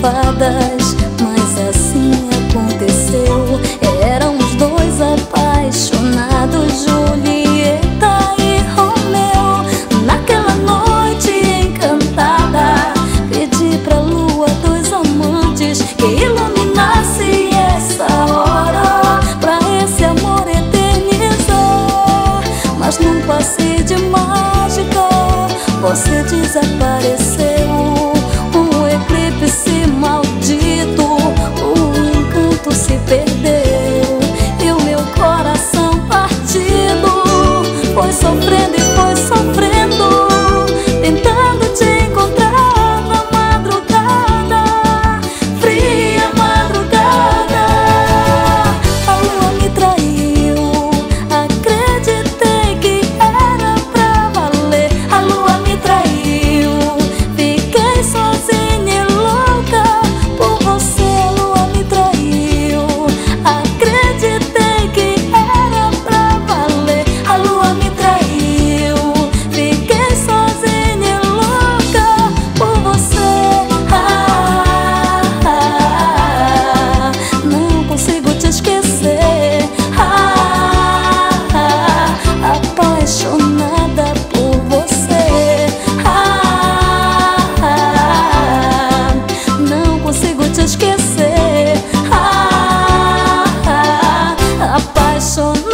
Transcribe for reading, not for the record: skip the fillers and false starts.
fadas, mas assim aconteceu. Eram os dois apaixonados, Julieta e Romeu. Naquela noite encantada, pedi pra lua dos amantes que iluminasse essa hora, pra esse amor eternizar. Mas num passe de mágica você desapareceu. Um eclipse maldito, o encanto se perdeu, e o meu coração partido foi sofrendo e foi sofrendo, tentando te encontrar na madrugada, fria madrugada. A lua me traiu, acreditei que era pra valer. A lua me traiu, fiquei sozinha e louca por você. A lua me traiu, acreditei que era pra valer. A lua me traiu, fiquei sozinha e louca por você. Não consigo te esquecer. Apaixonada por você. Não consigo te esquecer. Apaixonada